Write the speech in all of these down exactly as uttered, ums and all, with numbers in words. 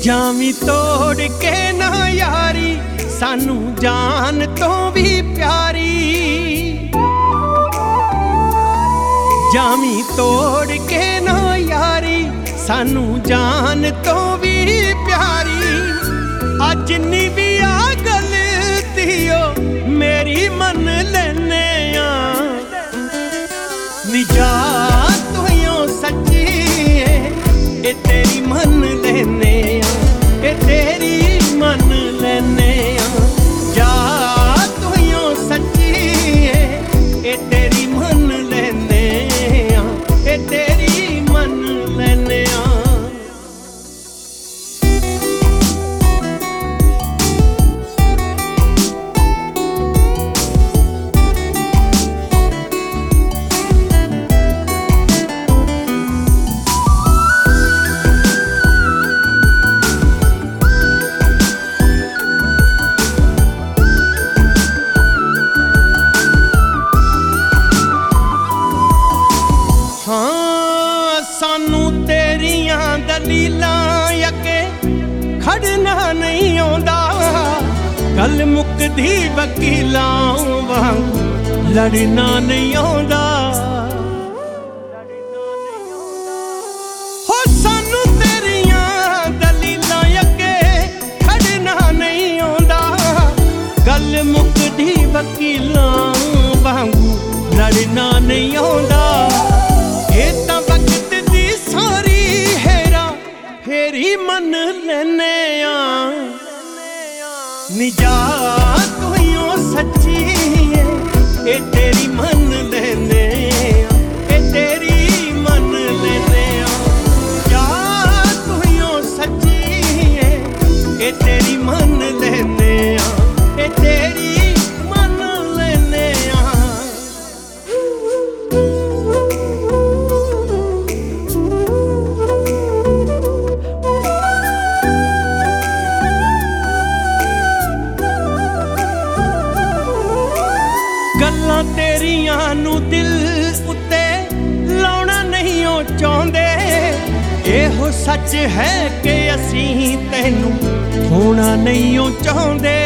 ਜਾਵੀਂ ਤੋੜ ਕੇ ਨਾ ਯਾਰੀ ਸਾਨੂੰ ਜਾਨ ਤੋਂ ਵੀ ਪਿਆਰੀ। ਜਾਵੀਂ ਤੋੜ ਕੇ ਨਾ ਯਾਰੀ ਸਾਨੂੰ ਜਾਨ ਤੋਂ ਵੀ ਪਿਆਰੀ। ਅੱਜ ਨੀ ਵੀ ਆ ਗਲਤੀ ਓ ਮੇਰੀ ਮੰਨ ਲੈਨੇ ਆ। ਨੀ ਜਾ ਤੂੰ ਓ ਸੱਚੀ ਇਹ ਤੇਰੀ ਮੰਨ ਲੈਨੇ ਆ, ਇਹ ਤੇਰੀ ਮੰਨ ਲੈਨੇ ਆ। ਜਾ ਤੂੰ ਓ ਸੱਚੀ ਇਹ ਤੇਰੀ ਮੰਨ ਲੈਨੇ ਆ, ਇਹ ਤੇਰੀ ਮੰਨ ਲੈਨੇ ਆ। ਸਾਨੂੰ ਤੇਰੀਆਂ ਦਲੀਲਾਂ ਅੱਗੇ ਖੜਨਾ ਨਹੀਂ ਆਉਂਦਾ। ਗੱਲ ਮੁੱਕਦੀ ਵਕੀਲਾਂ ਵਾਂਗ ਲੜਨਾ ਨਹੀਂ ਆਉਂਦਾ। ਹੋ ਸਾਨੂੰ ਤੇਰੀਆਂ ਦਲੀਲਾਂ ਅੱਗੇ ਖੜਨਾ ਨਹੀਂ ਆਉਂਦਾ। ਗੱਲ ਮੁੱਕਦੀ ਵਕੀਲਾਂ ਵਾਂਗ ਲੜਨਾ ਨਹੀਂ ਆਉਂਦਾ। ਇਹ ਤਾਂ ਵਕਤ ਦੀ ਸਾਰੀ ਹੈਰਾ ਫੇਰੀ ਮੰਨ ਲੈਨੇ ਆ। ਨੀ ਜਾ ਤੂੰ ਓ ਸੱਚੀ ਇਹ ਤੇਰੀ ਮੰਨ ਲੈਨੇ ਆ, ਇਹ ਤੇਰੀ ਮੰਨ ਲੈਨੇ ਆ। ਜਾ ਤੂੰ ਓ ਸੱਚੀ ਇਹ ਤੇਰੀ ਮੰਨ ਲੈਨੇ ਆ, ਇਹ ਤੇਰੀ ਮੰਨ ਲੈਨੇ ਆ। ਗੱਲਾਂ ਤੇਰੀਆਂ ਨੂੰ ਦਿਲ ਉੱਤੇ ਲਾਉਣਾ ਨਹੀਂ ਓ ਚਾਹੁੰਦੇ। ਇਹੋ ਸੱਚ ਹੈ ਕਿ ਅਸੀਂ ਤੈਨੂੰ ਖੋਣਾ ਨਹੀਂ ਓ ਚਾਹੁੰਦੇ।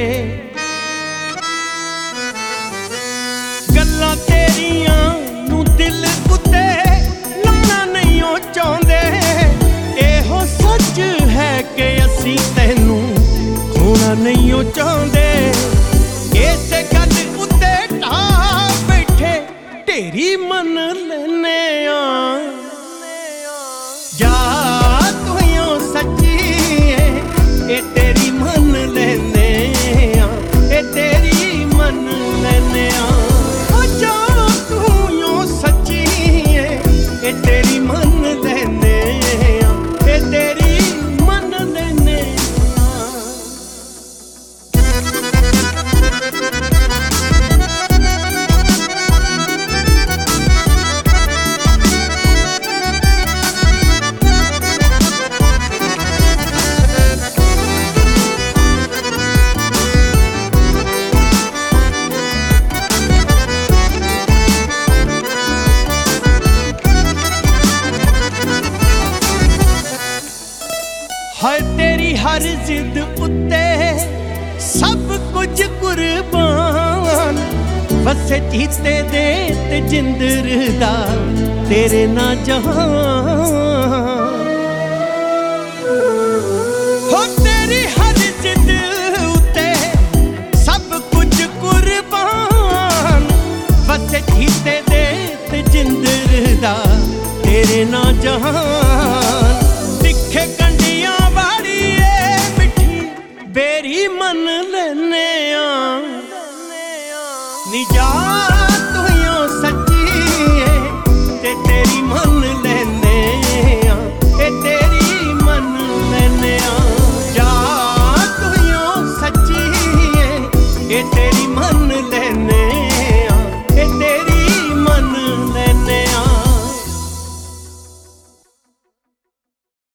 ਗੱਲਾਂ ਤੇਰੀਆਂ ਨੂੰ ਦਿਲ ਉੱਤੇ ਲਾਉਣਾ ਨਹੀਂ ਓ ਚਾਹੁੰਦੇ। ਇਹੋ ਸੱਚ ਹੈ ਕਿ ਅਸੀਂ ਤੈਨੂੰ ਖੋਣਾ ਨਹੀਂ ਓ ਚਾਹੁੰਦੇ। ਇਸੇ ਗੱਲ ਤੇਰੀ ਮੰਨ ਲੈਨੇ ਆ। ਜਾ ਤੂੰ ਓ ਸੱਚੀ ਇਹ ਤੇਰੀ ਮੰਨ ਲੈਨੇ ਆ, ਇਹ ਤੇਰੀ ਮੰਨ ਲੈਨੇ ਆ। ਜਾ ਤੂੰ ਓ ਸੱਚੀ ਇਹ ਤੇਰੀ ਮੰਨ ਲੈਨੇ ਆ, ਇਹ ਤੇਰੀ ਮੰਨ ਲੈਨੇ ਆ। ਹਾਏ ਤੇਰੀ ਹਰ ਜ਼ਿੱਦ ਉੱਤੇ ਸਭ ਕੁਝ ਕੁਰਬਾਨ। ਵਸੇ ਚੀਤੇ ਦੇ ਤੇ ਜਿੰਦਰ ਦਾ ਤੇਰੇ ਨਾ ਜਹਾਨ। ਹੋ ਤੇਰੀ ਹਰ ਜ਼ਿੱਦ ਉੱਤੇ ਸਭ ਕੁਝ ਕੁਰਬਾਨ। ਵਸੇ ਚੀਤੇ ਦੇ ਤੇ ਜਿੰਦਰ ਦਾ ਤੇਰੇ ਨਾ ਜਹਾਨ।